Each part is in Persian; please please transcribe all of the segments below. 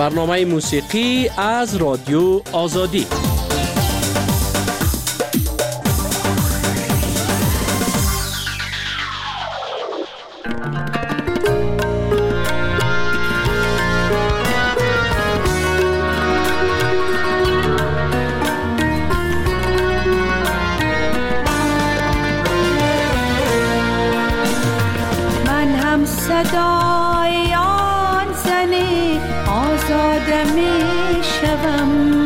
برنامه موسیقی از رادیو آزادی. صدای آن زنی آزاده می شوم،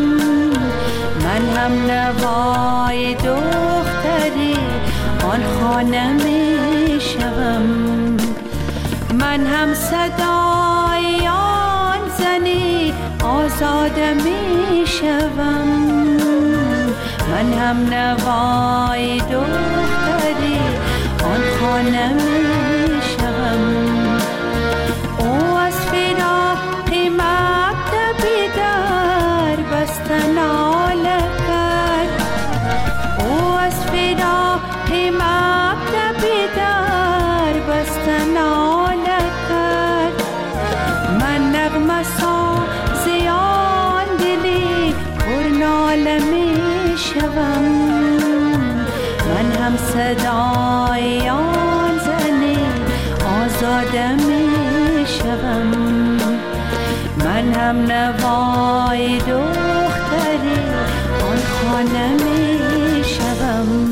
من هم نوای دختری آن خانه می شوم. من هم صدای آن زنی آزاده می شوم، من هم نوای دختری آن خانه می شوم. او از فراق مکتبی در بستن ناله کرد، او از فراق مکتبی در بستن ناله کرد. من نغمه سازی آن دلی پر ناله می شوم، من هم صدای آن زنی آزاده می شوم، من هم نوای دختری آن خانه می شوم.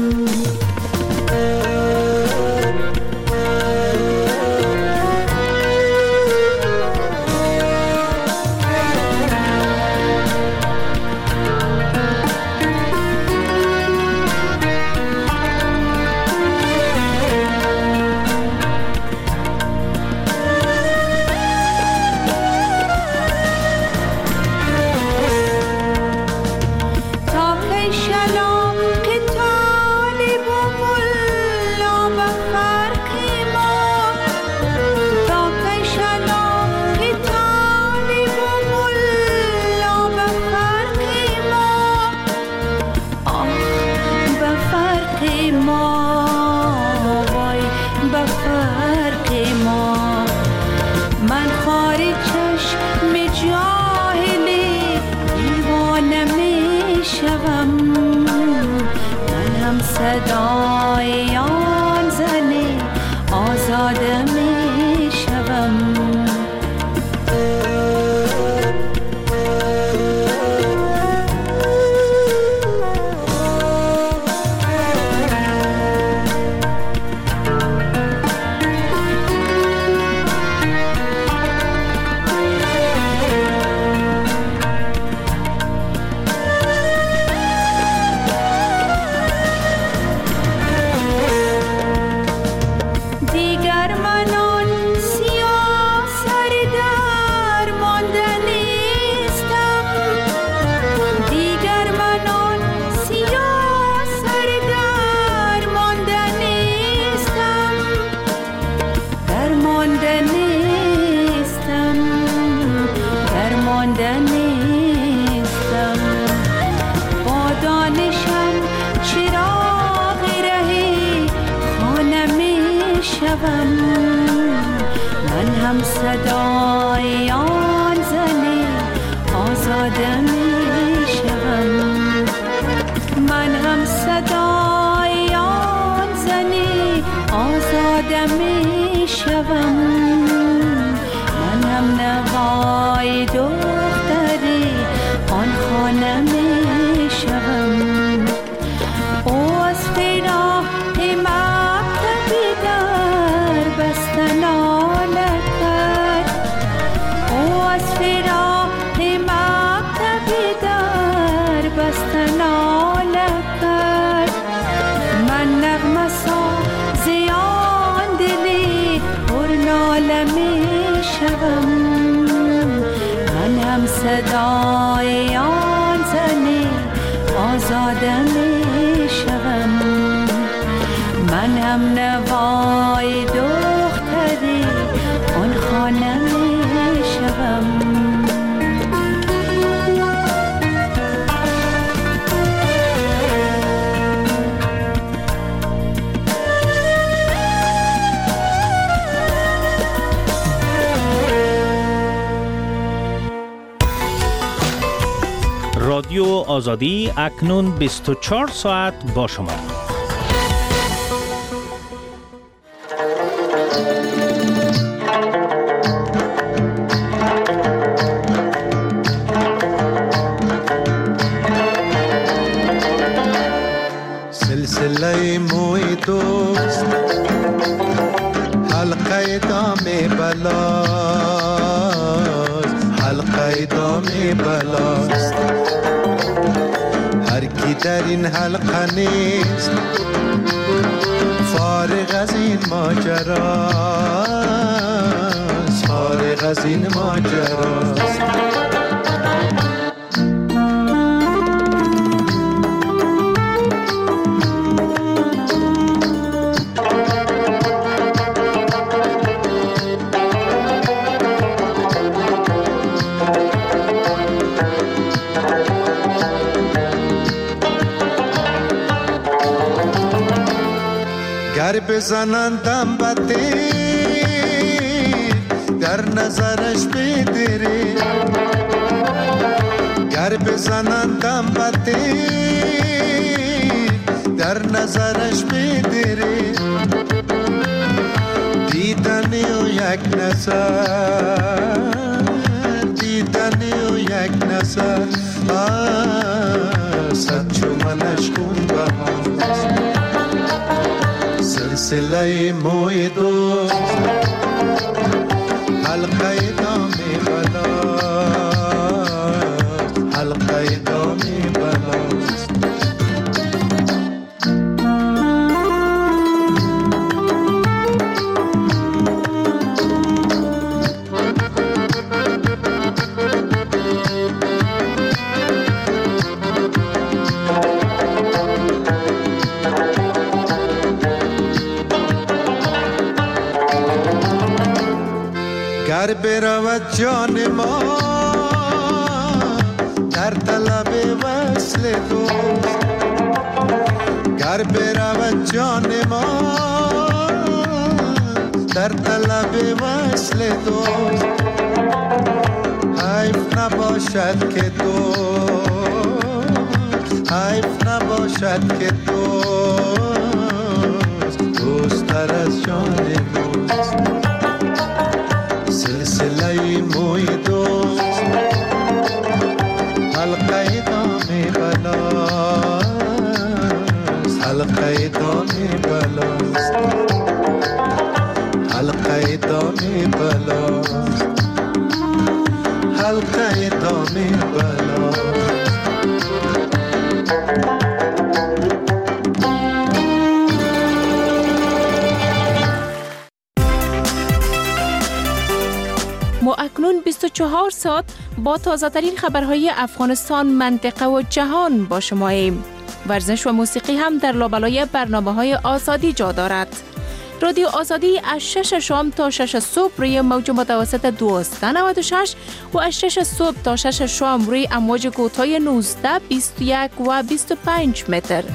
صدای آن زنی آزاده می شوم. من هم صدای آن زنی آزاده می شوم، من هم صدای آن زنی آزاده می شوم، من هم نوای دختری آن خانه می شوم. او از فراق مکتبی در بستن ناله کرد، او از فراق مکتبی در بستن ناله کرد. من نغمه سازی آن دلی پر ناله می شوم، من هم صدای آن زنی آزاده می شوم، من هم نوای دختری آن خانه می شوم. آزادی اکنون 24 ساعت با شما. سلسله موی دوست حلقه دام بلاست، حلقه دام بلاست. هر کی در این حلقه نیست فارغ از این ماجراست، فارغ از این ماجراست. گر بزنندم بده در نظرش بدره، گر بزنندم بده در نظرش بدره. دیدنی و یک نظر، دیدنی و یک نظر، صد چو منش خون بهاست. سلسله موی دوست حلقه دام بلاست، حلقه دام بلاست. گر برود جان ما در طلب وصل دوست، گر برود جان ما در طلب وصل دوست. حیف نباشد که دوست، حیف نباشد که دوست دوست‌تر از جان دوست. سلسله موی دوست حلقه دام بلاست، حلقه دام بلاست، حلقه دام بلاست، حلقه دام بلاست. ما اکنون 24 ساعت با تازه‌ترین خبرهای افغانستان، منطقه و جهان با شماییم. ورزش و موسیقی هم در لابلای برنامه‌های آزادی جا دارد. رادیو آزادی از 6 شام تا 6 صبح روی موج متوسط 1296 و از 6 صبح تا 6 شام روی امواج کوتاه 19، 21 و 25 متر.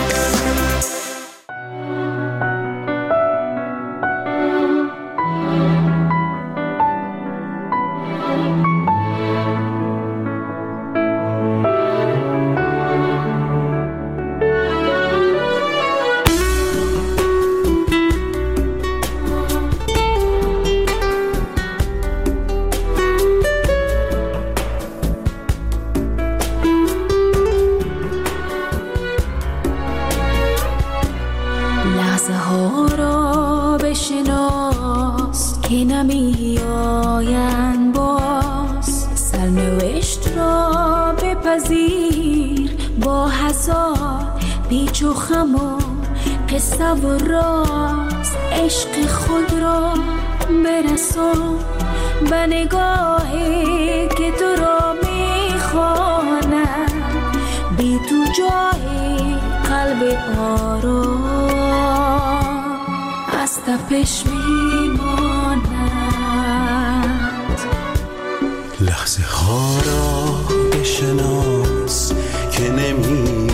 قصه و راز عشق خود را برسان به نگاهی که تو را میخواند، بی تو جای قلب آرام از تپش میماند. لحظه ها را بشناس که نمی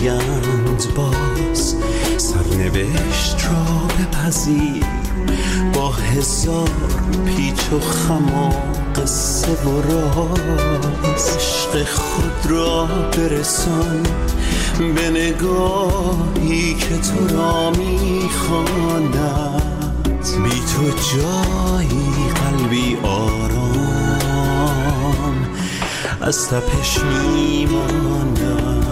آیند باز، سرنوشت را بپذیر با هزار پیچ و خم و قصه و راز، عشق خود را برسان به نگاهی که تو را میخواند. بی تو جایی قلبی آرام از تپش میماند.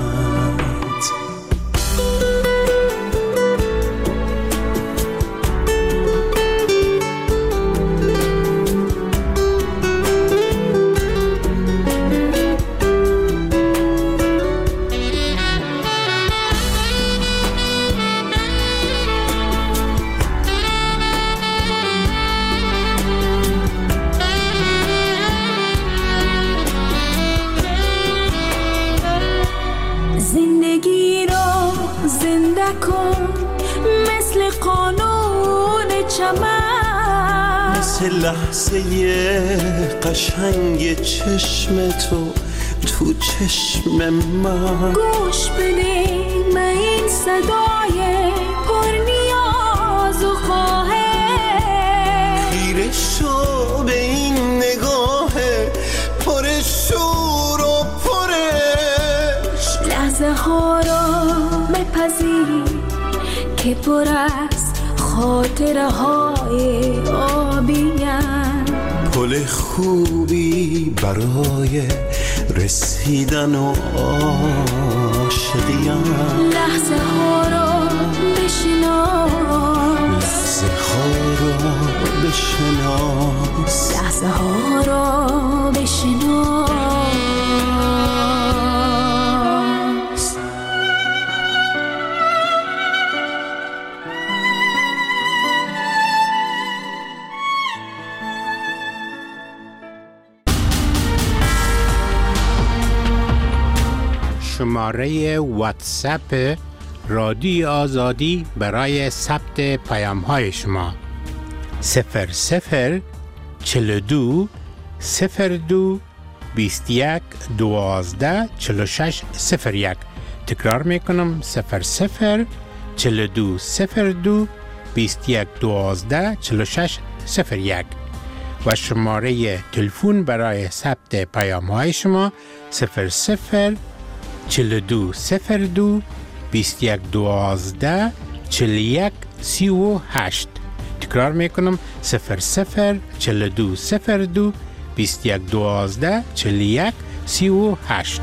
زندگی را زنده کن مثل قانون چمن، مثل لحظه قشنگ چشم تو چشم من. گوش بده من این صدای پر نیاز و خواهش، خیره شو به این نگاه پر شور و پرش. لحظه ها را بپذیر که پر از خاطره های آبیم، پل خوبی برای رسیدن و عاشقیم. لحظه ها را بشناس، لحظه ها را بشناس، لحظه ها را بشناس. شماره واتساپ رادیو آزادی برای ثبت پیام‌های شما 0042 02 21 12 46 01. تکرار میکنم 0042 02 21 12 46 01 و شماره تلفن برای ثبت پیام‌های شما 42 02 21 12 41 38. تکرار میکنم 42 02 21 12 41 38.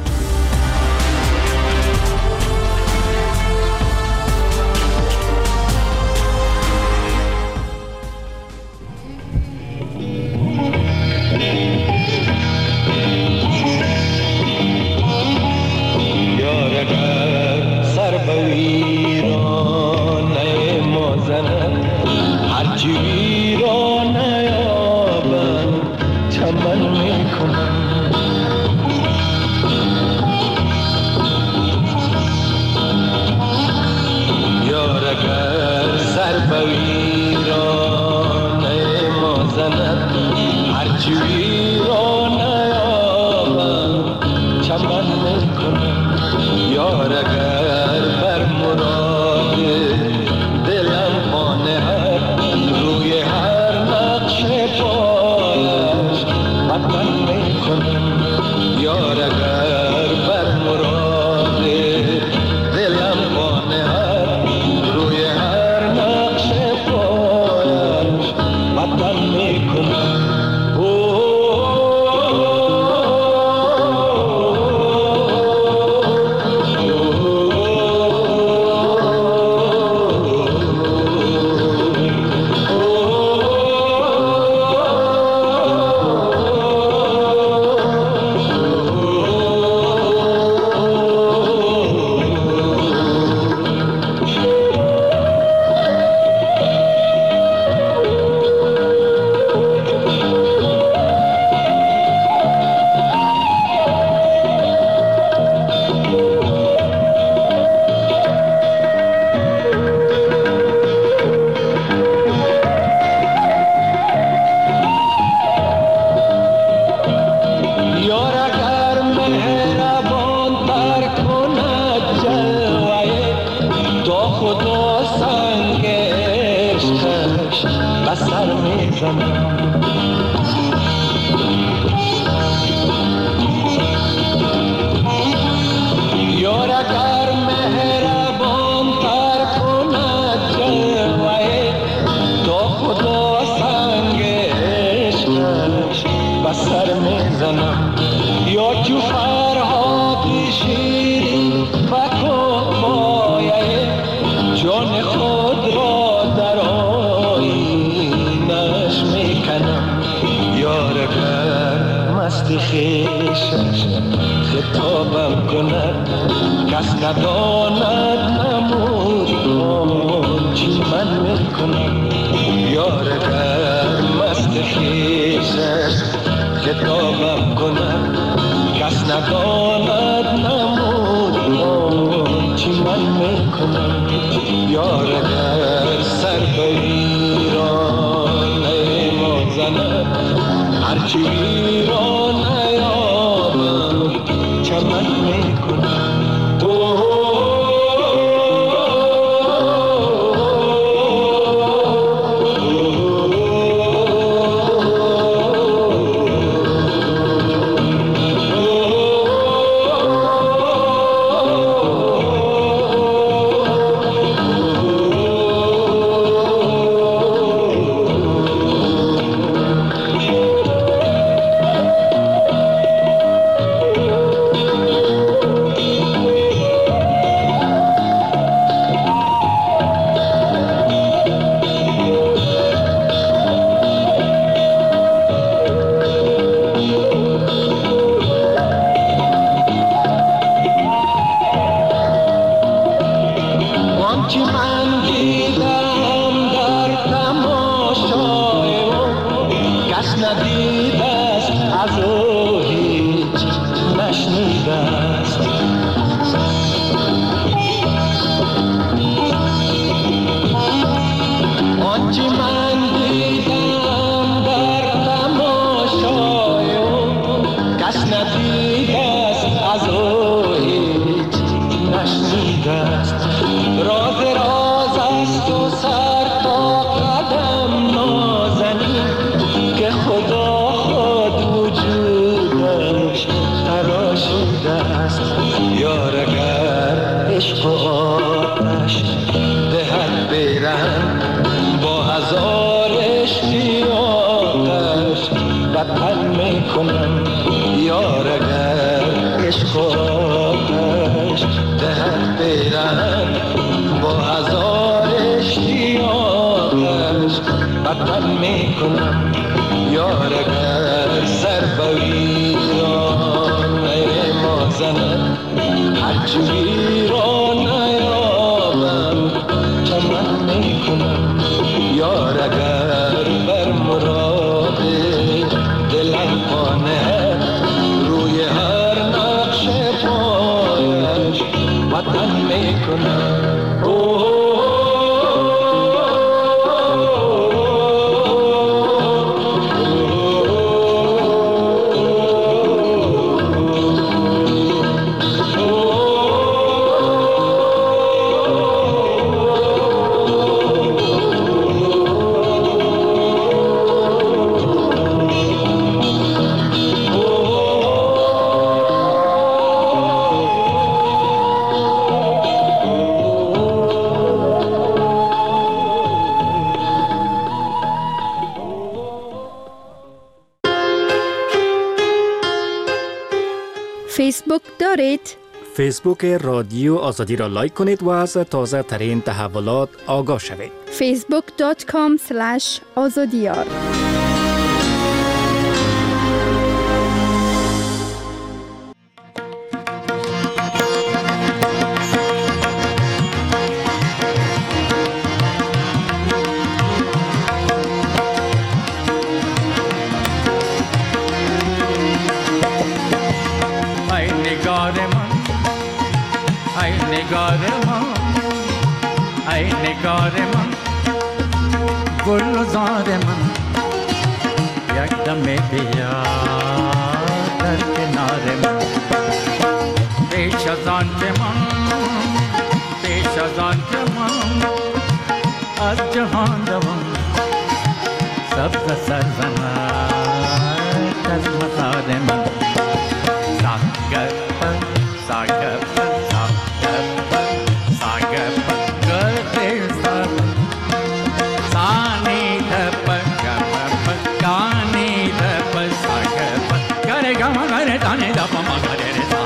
خدا سنگ عشقش بسر میزنم. یار اگر مهربان تر کند جلوه تا خدا سنگ عشقش بسر میزنم. یا چو فرهاد شیرین بکن مایه جان خود را در آیینش میکنم. یار اگر مست خویشش خطابم کند کس نداند نمود چی من میکنم. یار اگر مست خویشش خطابم کند کس نداند نمود چی من میکنم. یار اگر سر به ویرانه ما زند هرچی ویرانه یابم چمن میکنم. فیسبوک دارید؟ فیسبوک رادیو آزادی را لایک کنید و از تازه ترین تحولات آگاه شوید. facebook.com/azadiyar نگار من گلزار من یک دم بیا در کنار من پیش از آن که من از جهان دوم سبز سرزند از مزار من ساگپا ساگپا ساگپا ساگپا گرده سر سانی دپا گپا گانی دپا ساگپا گره گما گره دانی دپا ما گره ساگپا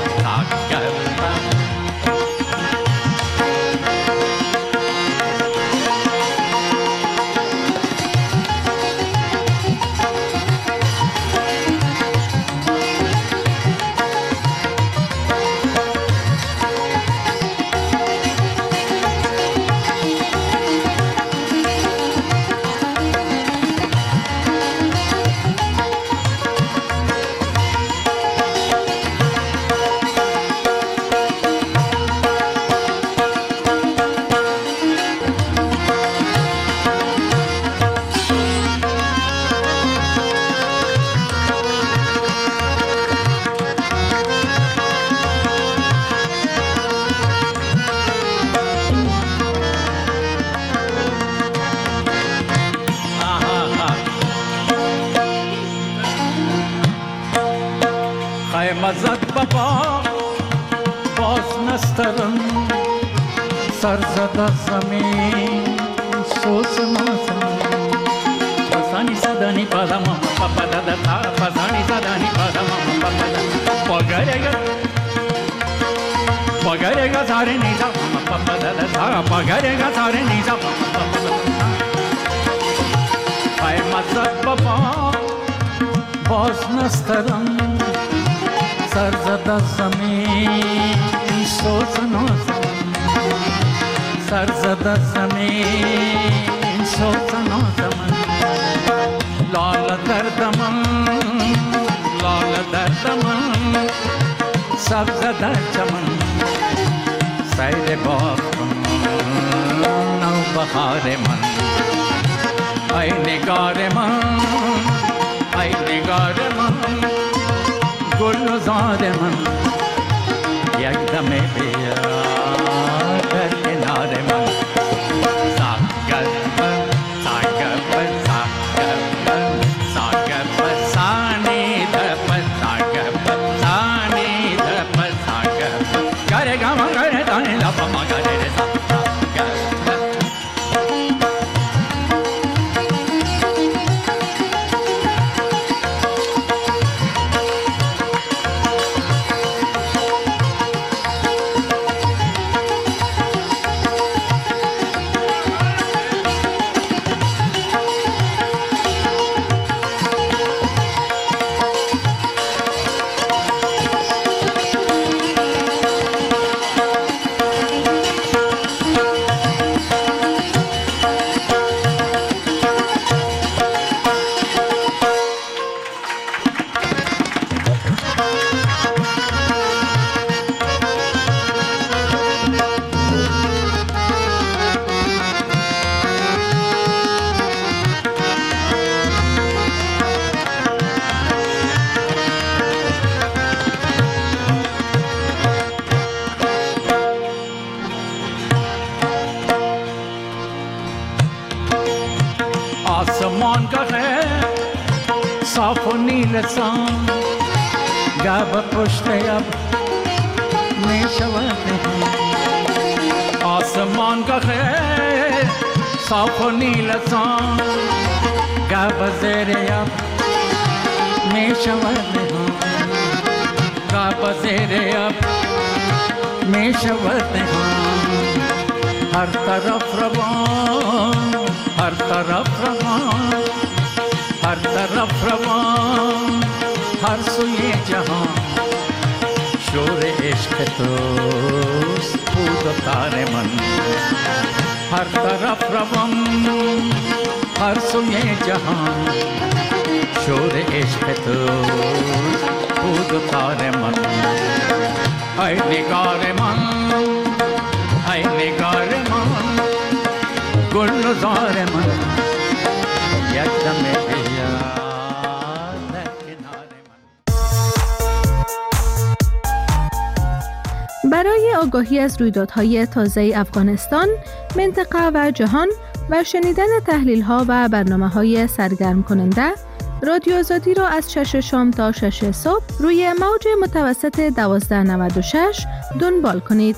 مزد بابا باز نسترن سر زده زمین سوز نازم پسانی صدانی پادم پاپا دادا تا پسانی صدانی پادم پاپا دادا پگرگا ساره نیزا پاپا دادا تا پگرگا ساره نیزا پاپا دادا پای مزد بابا باز نسترن سر زده زمین سوز نازم سر زده زمین سوز نازم لال دردم لال دردم سبز در چمن سیل باغ نو بهار من ای نگار من ای نگار من گلزار من یک دم بیا در کنار من ساگپ ساگپ ساگپ ساگپ سانی دپ ساگپ سانی دپ ساگپ گره گما گره دانی لپ ما گره ساگپ آسمان کا ہے صاف و نیل سان گاب پشت اب میں شوات ہیں آسمان کا ہے صاف و نیل سان گاب زیر اب میں شوات ہیں گاب زیر اب میں شوات ہیں ہر طرف روان ہر طرف روان ہر طرف روان ہر سوئے جہاں شور عشق توست بود و تار من ہر طرف روان ہر سوئے جہاں شور عشق توست بود و تار من اے نگار من اے نگار من گلزار من یک دم بیا در کنار من. برای آگاهی از رویدادهای تازه افغانستان، منطقه و جهان و شنیدن تحلیل‌ها و برنامه‌های سرگرم کننده، رادیو آزادی را از 6 شام تا 6 صبح روی موج متوسط 1296 دنبال کنید.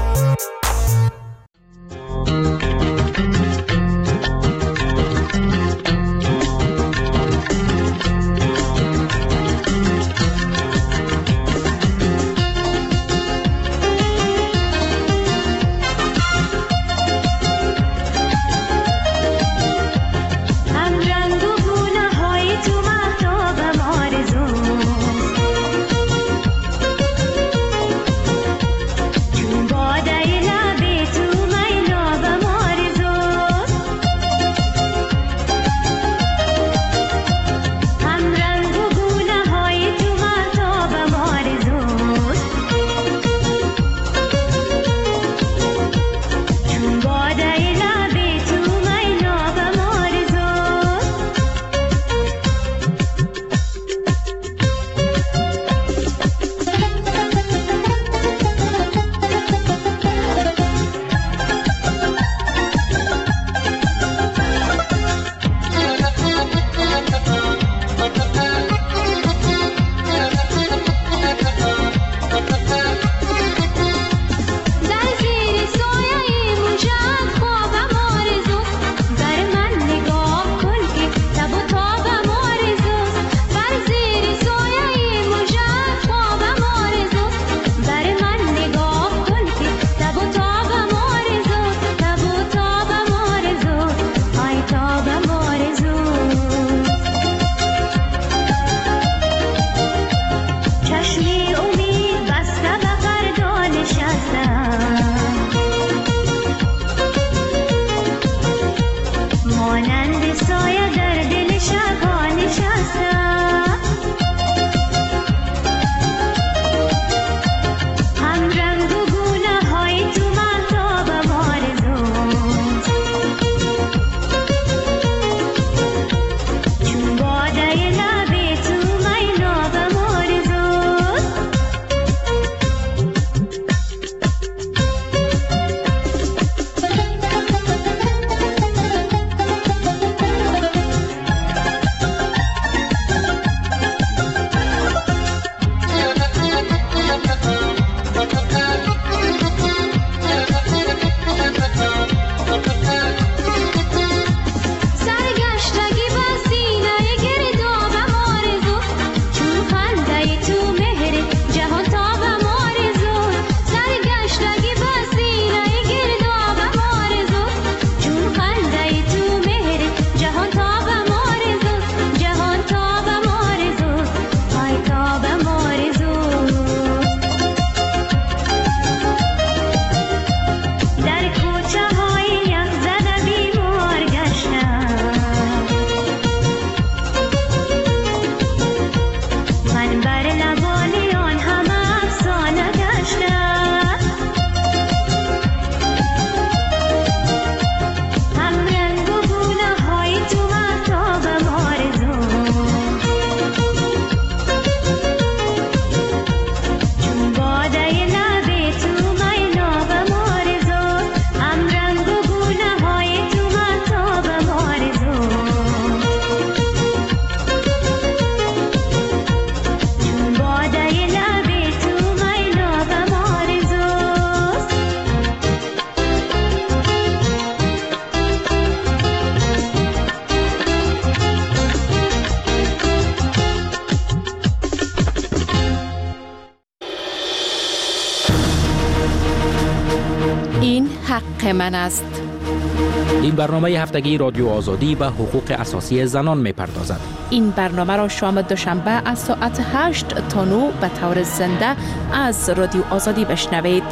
حق من است. این برنامه هفتگی رادیو آزادی به حقوق اساسی زنان می‌پردازد. این برنامه را شام دوشنبه از ساعت 8 تا 9 به طور زنده از رادیو آزادی بشنوید.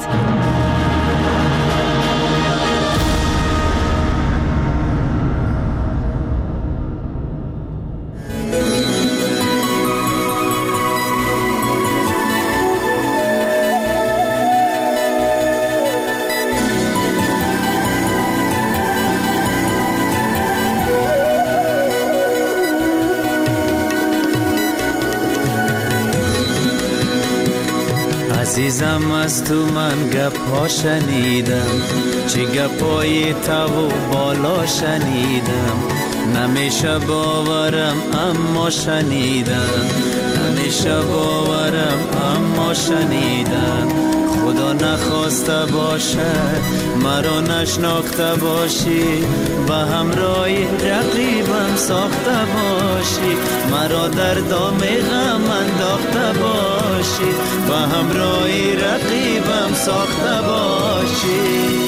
از عزیزم از تو من گپ‌ها شنیدم، چه گپای تو و بالا شنیدم، نمیشه باورم اما شنیدم، نمیشه باورم اما شنیدم. خدا نخواسته باشد مرا نشناخته باشی، به همراه رقیبم ساخته باشی، مرا در دام غم انداخته باشی، به همراه رقیبم ساخته باشی.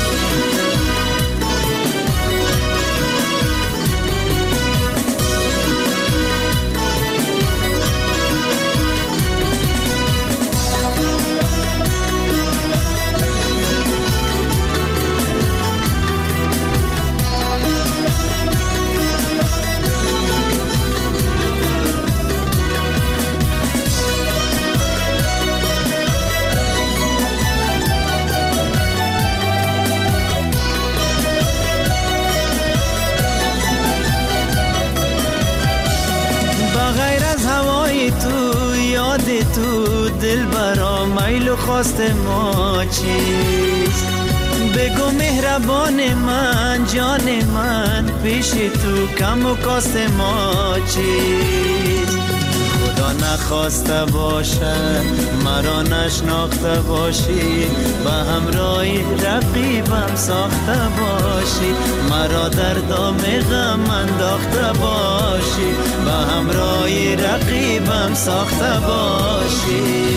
تو دل برا میل و خواست ما چیست؟ بگو مهربان من جان من، پیش تو کم و کاست ما چیست؟ خدا نخواسته باشد مرا نشناخته باشی، به همراه رقیبم ساخته باشی، مرا در دام غم انداخته باشی، به همراه رقیبم ساخته باشی.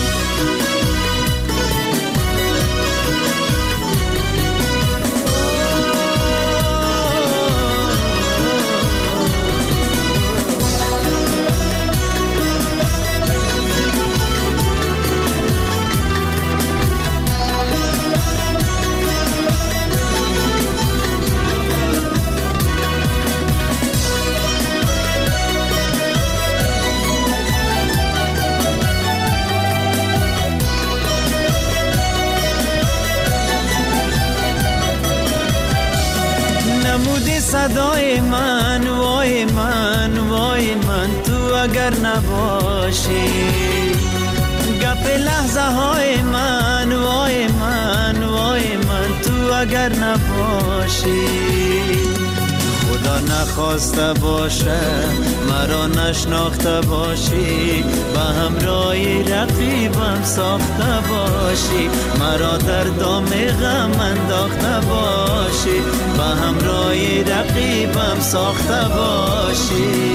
صدای من وای من وای من تو اگر نباشی، گپ لحظه های من وای من وای من تو اگر نباشی. خدا نخواسته باشه مرا نشناخته باشی، به همراه رقیبم ساخته باشی، مرا در دام غم انداخته باشی، به همراه رقیبم ساخته باشی.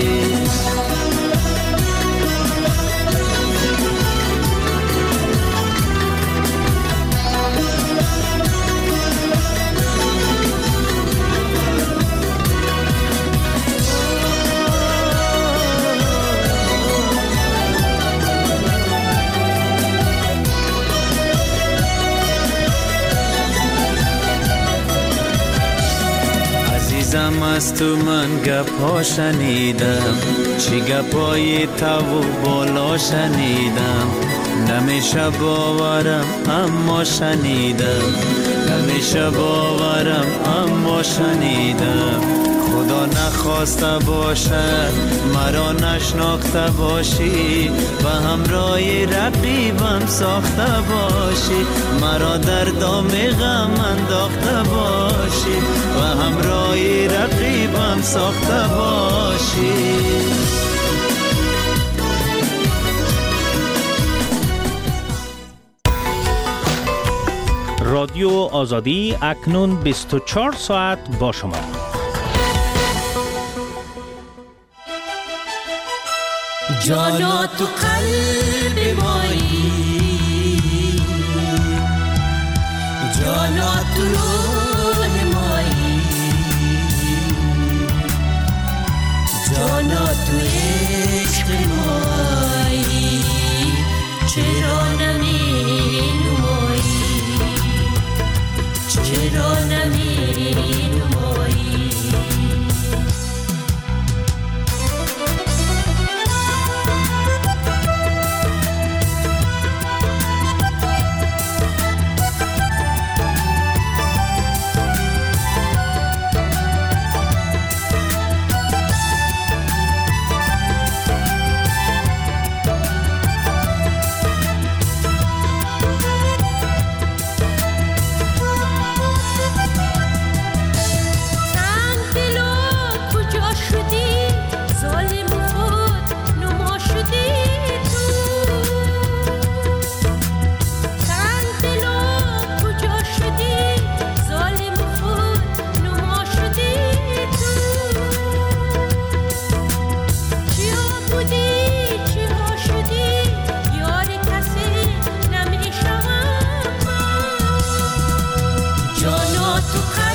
عزیزم از تو من گپ‌ها شنیدم، چی گپای تو و بالا شنیدم، نمیشه باورم اما شنیدم، نمیشه باورم اما شنیدم. خدا نخواسته باشد مرا نشناخته باشی، به همراه رقیبم ساخته باشی، مرا در دام غم انداخته باشی، به همراه رقیبم ساخته باشی. رادیو آزادی اکنون 24 ساعت با شما. جانا تو قلب مایی، جانا تو روح مایی، جانا تو عشق مایی، چرا نمی نمایی، چرا نمی نمایی.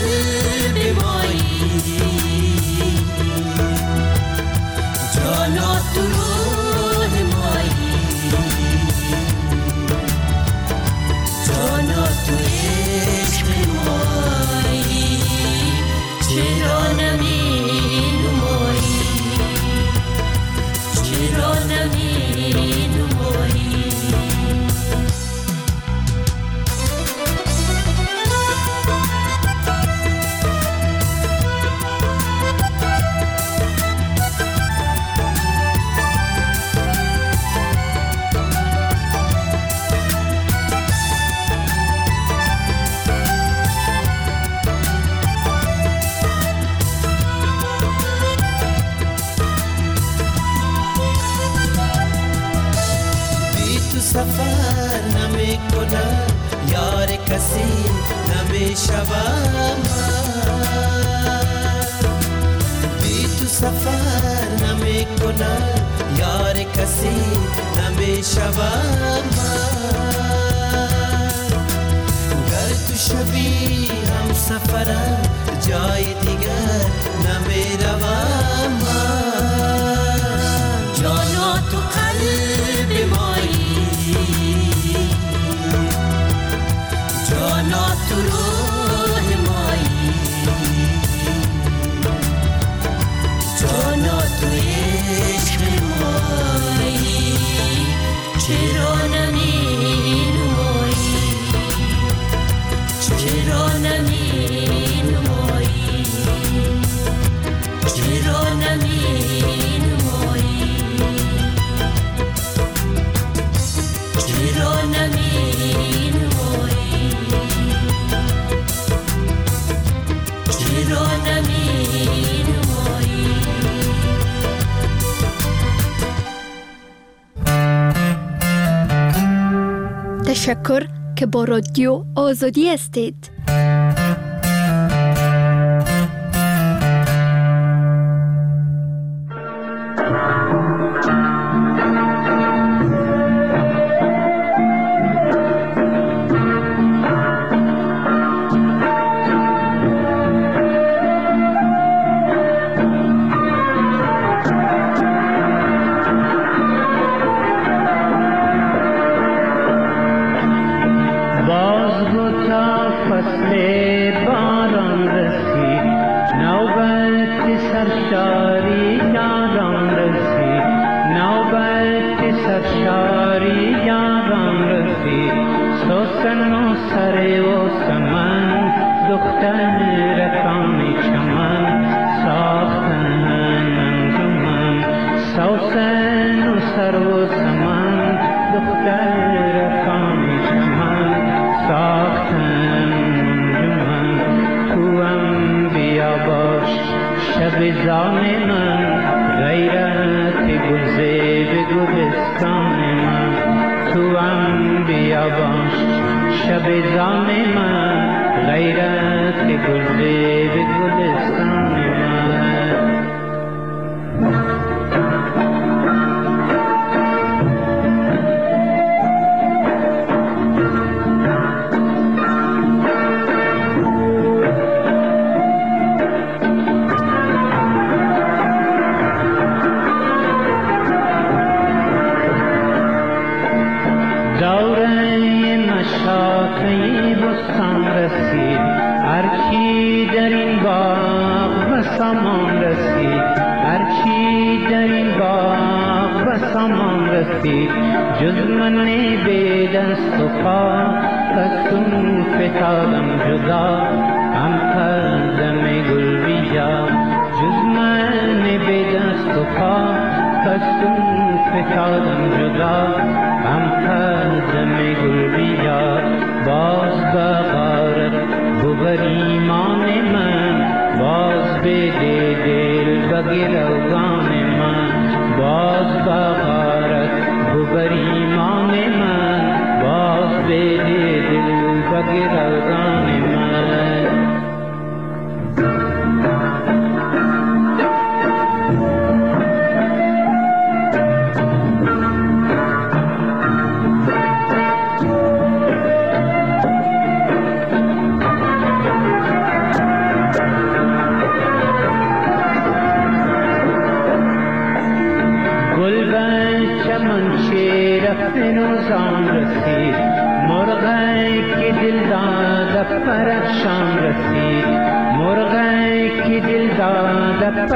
قلب مایی، جانا تو روح مایی، جانا تو عشق مایی، چرا نمی نمایی، چرا نمی نمایی. سفر نمی کنم یار کسی نمی شوم، بی تو سفر نمی کنم یار کسی نمی شوم. گر تو شبی هم سفرم جای دیگر نمی روم، جانا تو قلب مایی، جانا تو روح مایی، جانا تو عشق مایی، چرا نمی نمایی، چرا نمی نمایی، چرا نمی نمایی، چرا نمی نمایی، چرا نمی نمایی. تشکر که با رادیو آزادی هستید.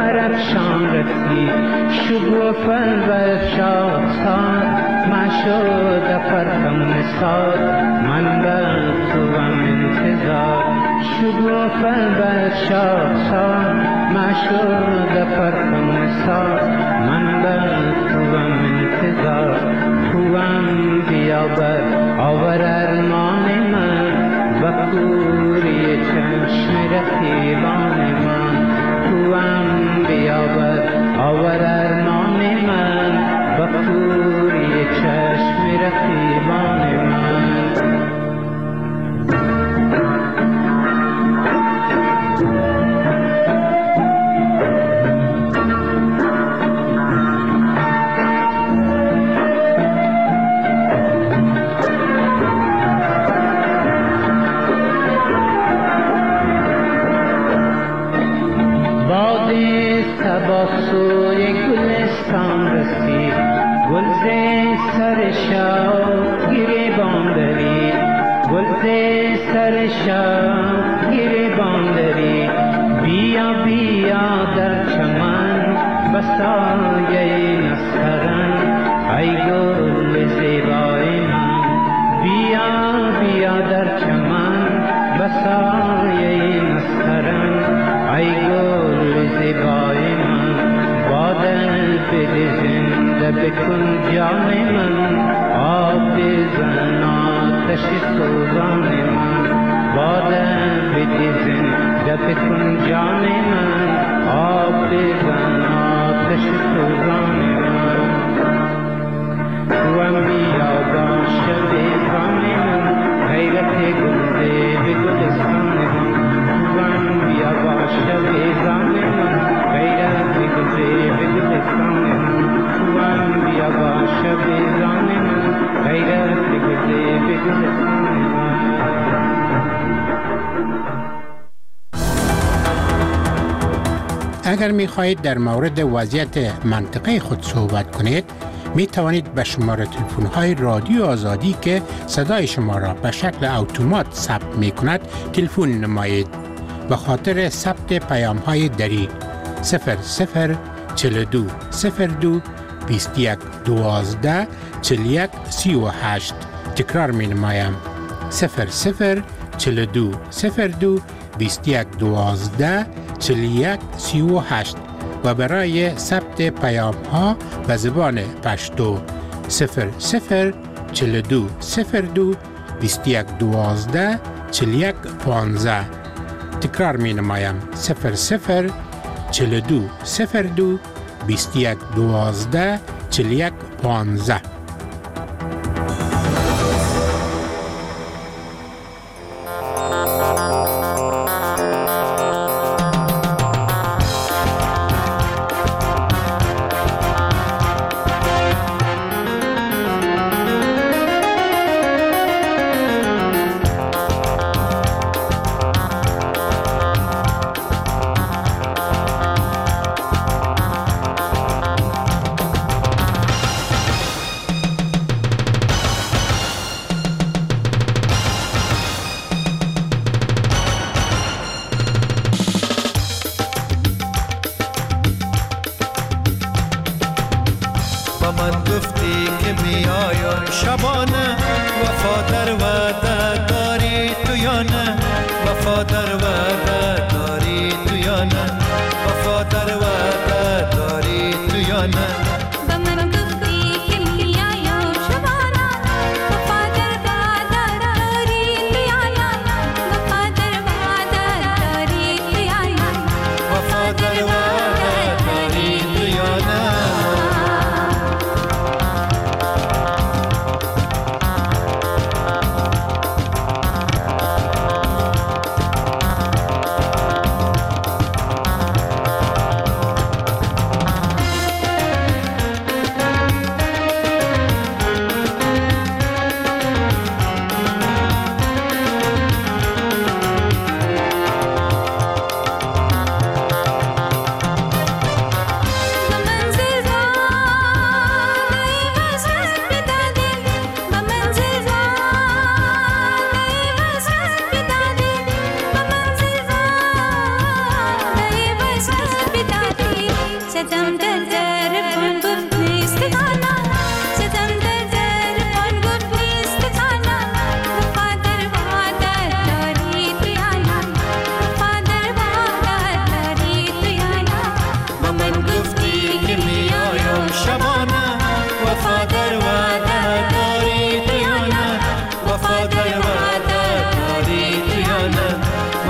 برافشان رسید شکوفه بر شاخسار مشود فرقم نساد من بر توام انتظار شکوفه بر شاخسار مشود فرقم نساد من بر توام انتظار توام بیابر آور ارمان من بکوری چشم رقیبان من توام بیابر آور ارمان من بکوری چشم رقیبان من سوی گلستان رسید گلز سر شاه گریبان دارید گلز سر شاه گریبان دارید بیا بیا در چمن بسایه نسترن ای گل زیبای من بیا بیا در چمن بسایه نسترن ای گل زیبای من بده زنده بکن جان من آب بزن آتش سوزان من بده زنده بکن جان من آب بزن آتش سوزان من توام بیا باش بیزان من حیرت گلزه به گلستان من توام بیا باش بیزان من حیرت گلزه به گلستان من توام بیا باش بیزان من حیرت گلزه به گلستان من اگر می خواهید در مورد وضعیت منطقه خود صحبت کنید می توانید به شماره تلفن های رادیو آزادی که صدای شما را به شکل اتومات ثبت می کند تلفن نمایید. به خاطر ثبت پیام های دری 0042 02 21 12 41 38 تکرار می نمایم 0042 02 21 12 41 38 و برای ثبت پیام ها به زبان پشتو 0042 02 21 12 41 15 تکرار می نمایم 0042 02 21 12 41 15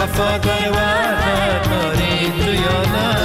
وفادار وعده داری تو یا نه؟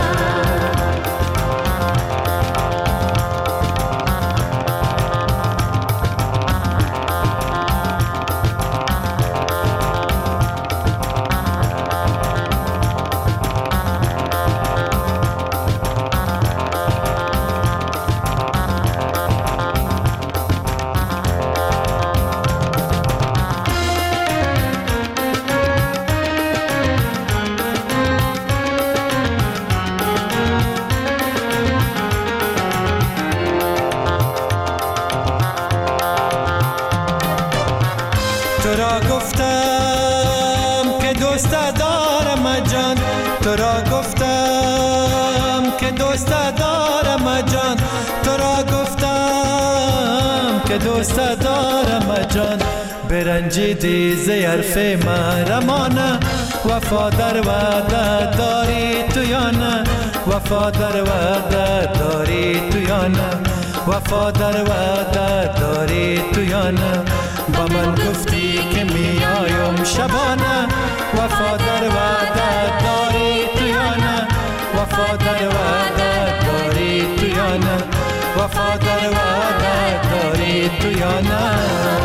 تو را گفتم که دوست دارم جان، تو را گفتم که دوست دارم جان، تو را گفتم که دوست دارم جان. برنجیدی ز حرف من رمانه، وفادار وعده داری تو یا نه؟ وفادار وعده داری تو یا نه؟ وفادار وعده داری تو یا نه؟ با من گفتی که میایم شبانه، وفادار وعده داری تو یا نه؟ وفادار وعده داری تو یا نه؟ وفادار وعده داری تو یا نه؟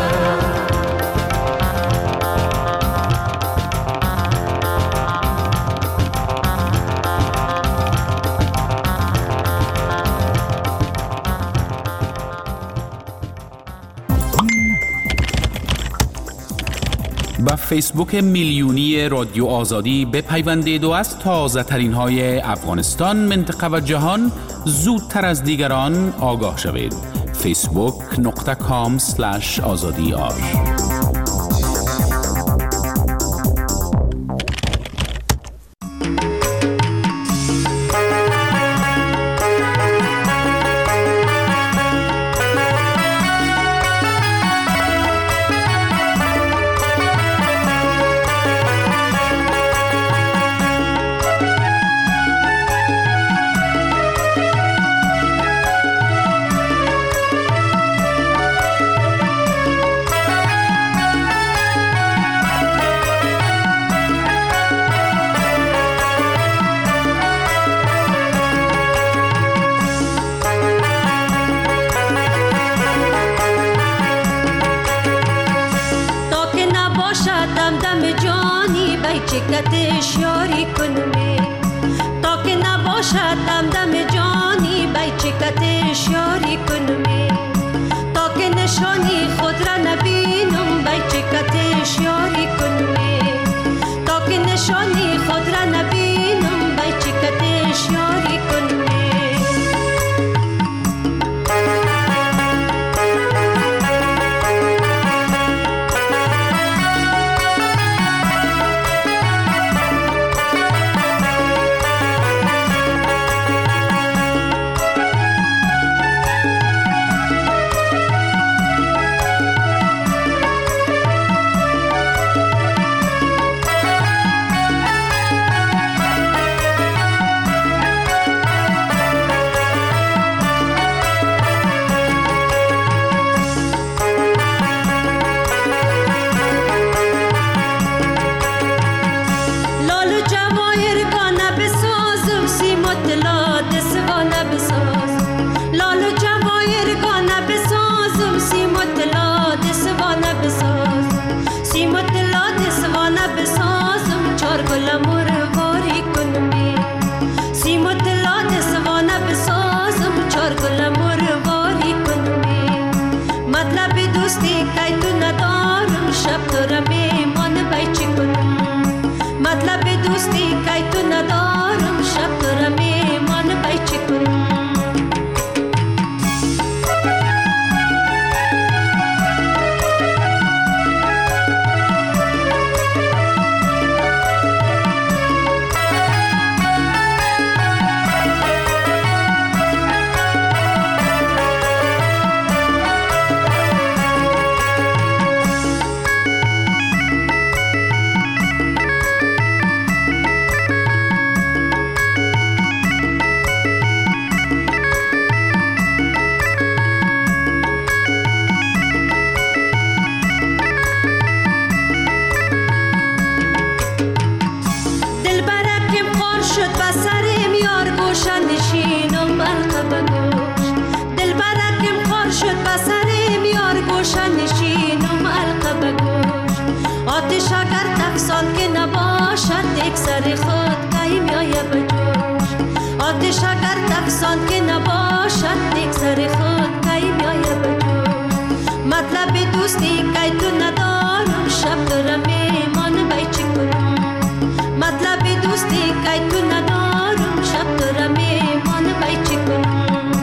با فیسبوک میلیونی رادیو آزادی بپیوندید و از تازه ترین های افغانستان، منطقه و جهان زودتر از دیگران آگاه شوید. facebook.com/azadiar چکتش یاری کنمی تا که نباشد دم جانی بی چکتش یاری کنمی تا که نشانی خود را نبینم بی چکتش یاری کنمی تا که نشانی خود را نبینم بی چکتش یاری کنمی یک سر خود کی میایه به جوش آتش اگر تفسان که نباشد یک سر خود کی میایه به جوش مطلب دوستی که تو ندارم شب دارم میمان بای چی کنم مطلب دوستی که تو ندارم شب دارم میمان بای چی کنم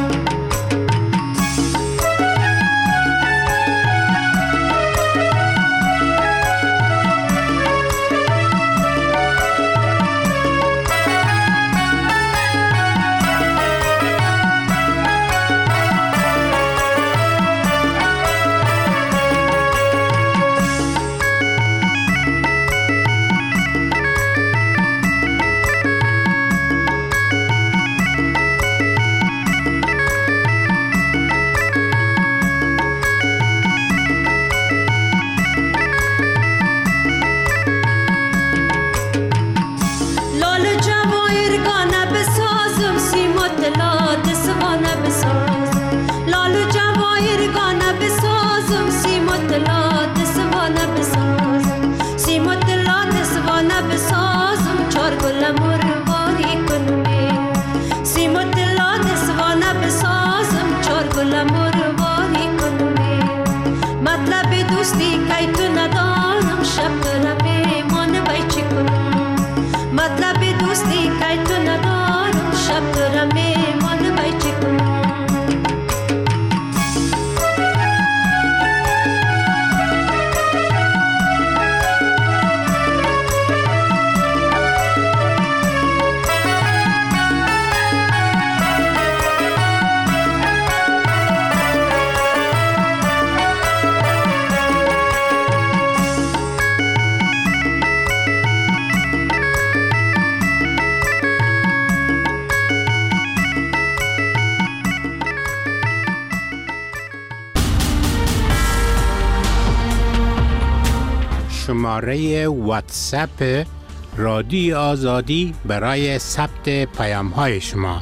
شماره واتساپ رادیو آزادی برای ثبت پیام های شما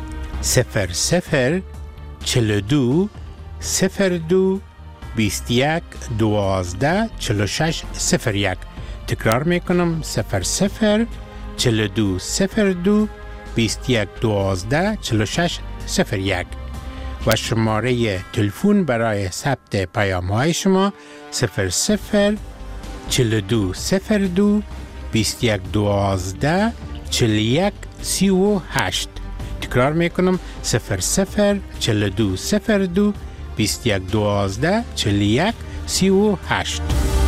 00 42 02 21 12 46 01. تکرار میکنم 00 42 02 21 12 46 01 و شماره تلفن برای ثبت پیام های شما 00 42 02 21 12 41 38. تکرار میکنم 00 42 02 21 12 41 38.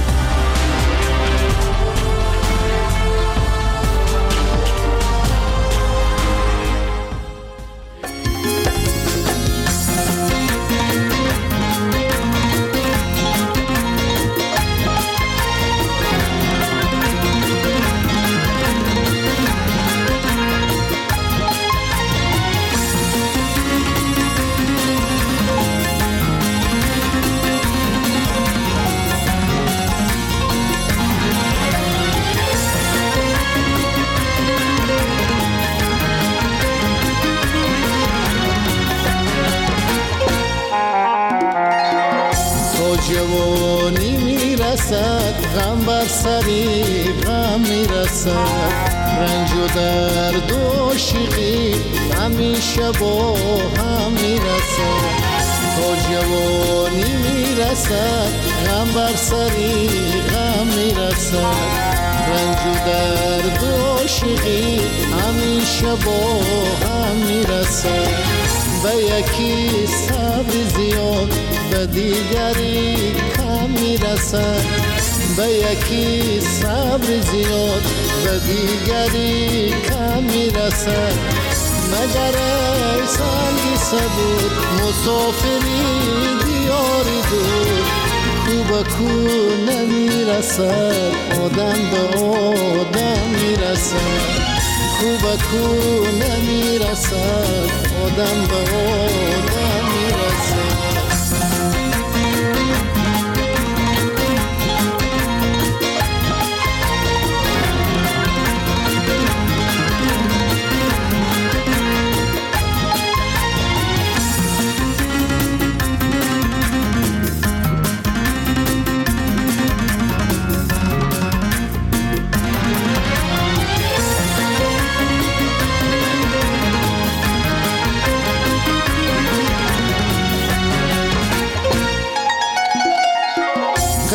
جوانی میرسد غم بر سری غم میرسد رنج و درد و شیقی همیشه با هم میرسد تا جوانی میرسد غم بر سری غم میرسد رنج و درد و شیقی همیشه با هم میرسد به یکی صبر زیاد به دیگری کم میرسد به یکی صبر زیاد به دیگری کم میرسد مگر ای سنگی صبور مسافری دیاری دور کو به کو نمیرسد آدم به آدم میرسد کو به کو نمیرسد آدم به آدم میرسد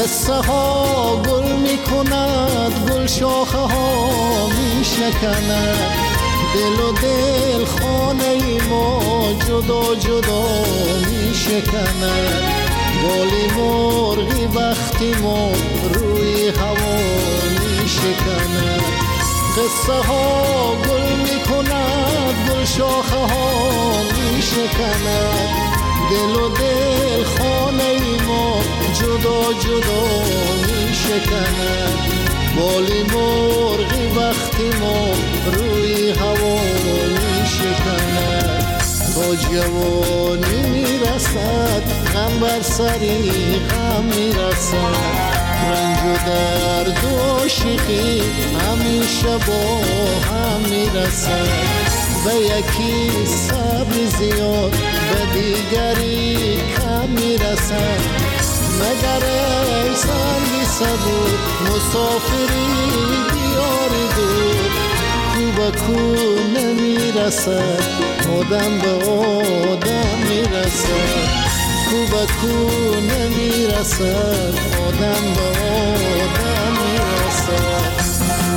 قصه ها گل می کند، گل شاخه ها می شکند، دل و دل خانه ما جدا جدا می شکند، بالی مرغی وقتی ما روی هوا می شکند. قصه ها گل می کند، گل شاخه ها می شکند، دل و دل خانه ما جدا جدا می شکند، بالی مرغی وقتی ما روی هوا می شکند. تا جوانی می رسد غم بر سری غم می رسد، رنج و درد و عاشقی همیشه با هم می رسد. به یکی صبر زیاد به دیگری کم می رسد، مگر ای سنگی صبور مسافری دیاری دور، کو به کو نمی رسد آدم به آدم می رسد، کو به کو نمی رسد آدم به آدم می رسد.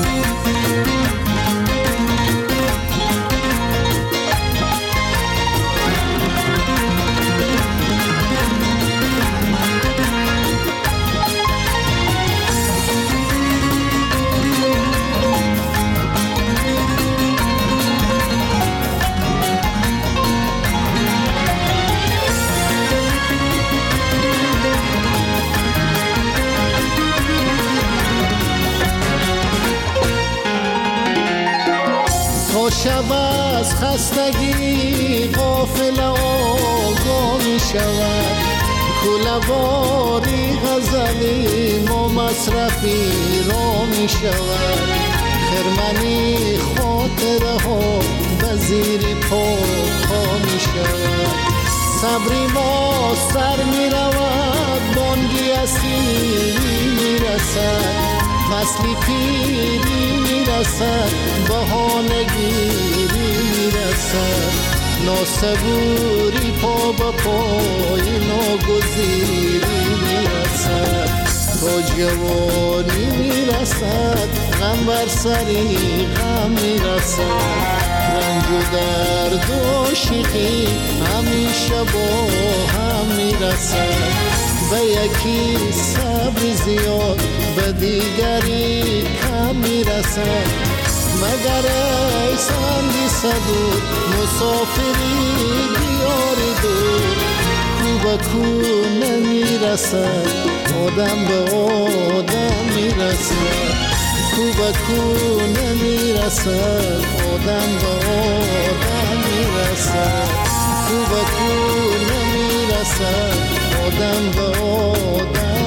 شب از خستگی غافل آگاه می شود، کله‌واری غزلی ما مصرفی را می شود، خرمنی خاطره ها به زیر پا می شود، صبری ما سر می رود بانگی اسیری می رسد، فصلی پیری می رسد بهانه گیری می رسد، ناصبوری پا به پای ناگزیری می رسد. تا جوانی می رسد غم بر سری غم می رسد، رنج و درد و عاشقی همیشه با هم می رسد، به یکی صبر زیاد به دیگری کم می رسد، مگر ای سنگی صبور مسافری دیاری دور، کو به کو نمی رسد آدم به آدم می رسد، کو به کو نمی رسد آدم به آدم می رسد، کو به کو نمی رسد آدم به آدم